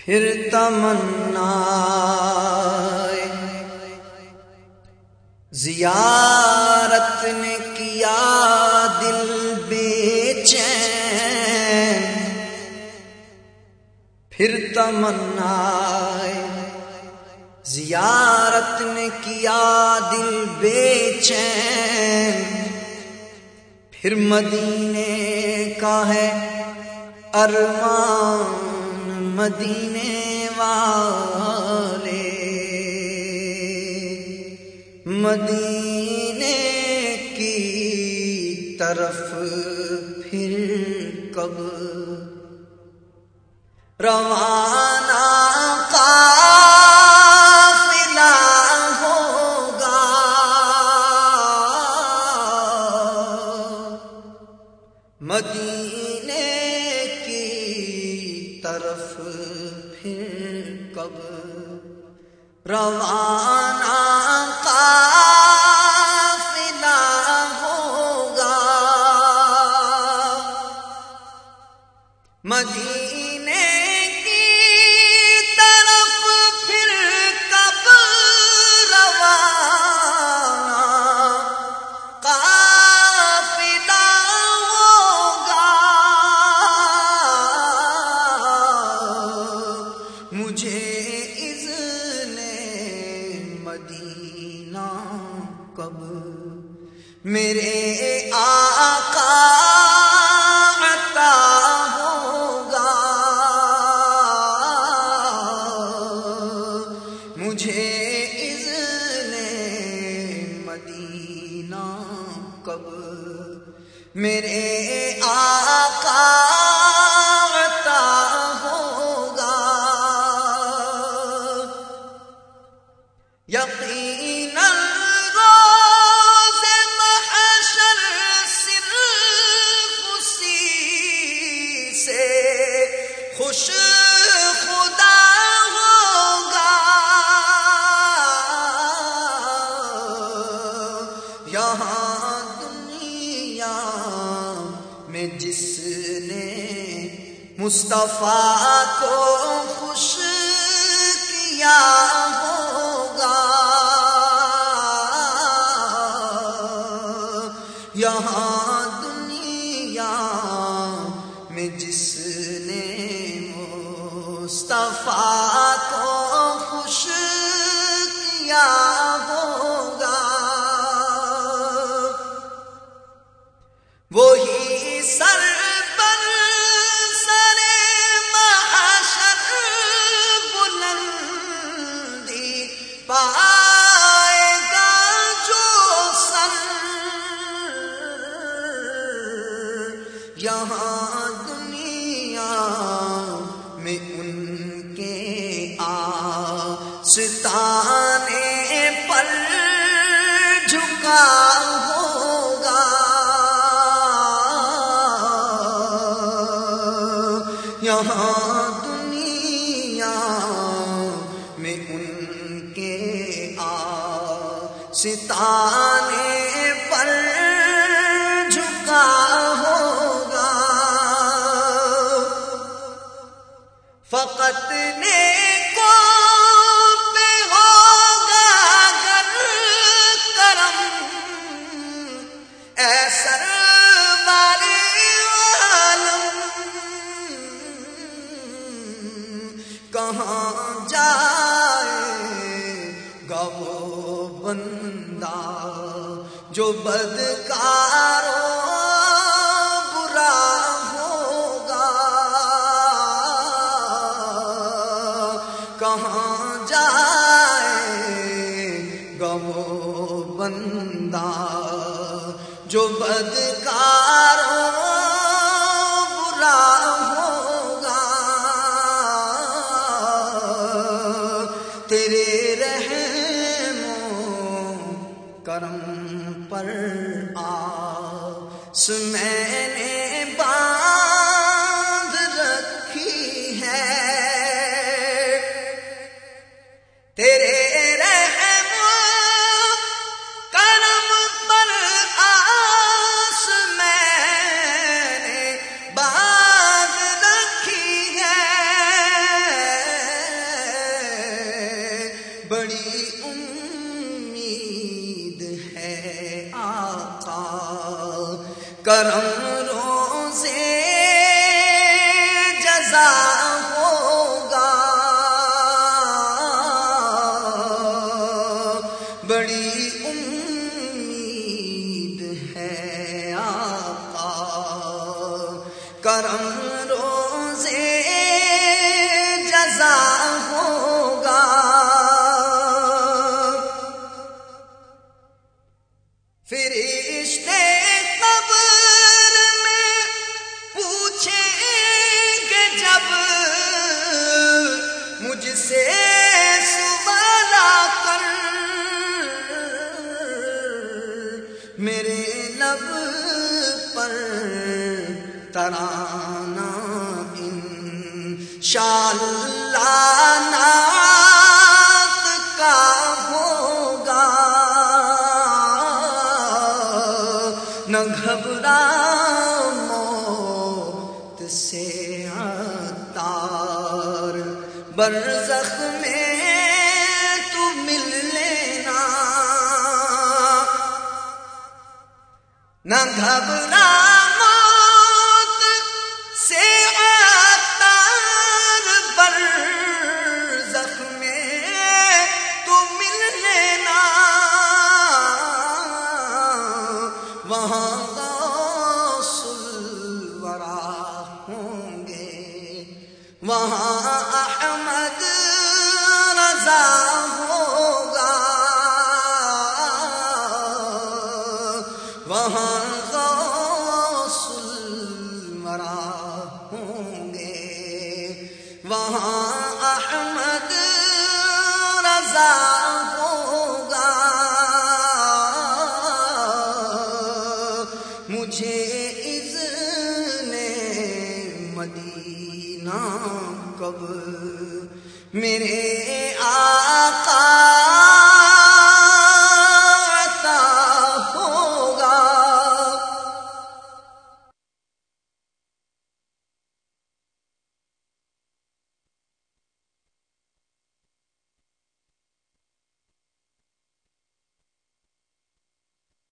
پھر تمنا زیارت نے کیا دل بے چین، پھر تمنا زیارت نے کیا دل بے چین، پھر مدینے کا ہے ارمان مدینے والے، مدینے کی طرف پھر کب روانہ قافلہ ہوگا، مدینے کی طرف پھر کب روانہ مدینے کی طرف پھر کب روانہ قافلہ ہوگا، مجھے اذن مدینہ کب میرے آقا مجھے اذن مدینہ کب میرے آقا عطا ہوگا، یقیناً روز محشر صرف اسی سے خوش خدا یہاں دنیا میں جس نے مصطفیٰ کو خوش کیا ہوگا، یہاں دنیا میں جس نے مصطفیٰ کو خوش کیا ہوگا، وہی سر پر سر محشر بلندی پائے گا جو سر، یہاں دنیا میں ان کے آستانے پر جھکا یہاں دنیا میں ان کے آستانے پر جھکا ہوگا، فقط نیکوں پہ ہوگا گر کرم، ایسا کہاں جائے گا وہ بندہ جو بدکار و برا ہوگا، کہاں جائے گا وہ بندہ جو بدکار و برا تیرے رحم و کرم پر آس میں نے باندھ رکھی ہے، تیرے رحم و کرم پر آس میں نے باندھ رکھی ہے، کرم روزے جزا ہوگا، بڑی امید ہے آقا، کرم روزے جزا ہوگا۔ فرشتے قبر میں پوچھیں گے جب مجھ سے سوال کر، میرے لب پر ترانہ انشاءاللہ نعت کا ہوگا، نہ گھبرا موت سے عطار، برزخ میں تو مل لینا، نہ گھبرا موت سے عطار، برزخ میں تو مل لینا، وہاں غوث الورا ہوں گے، وہاں احمد رضا ہوگا، وہاں غوث الورا ہوں گے، وہاں احمد رضا ہوگا۔ مجھے اذن مدینہ کب میرے آقا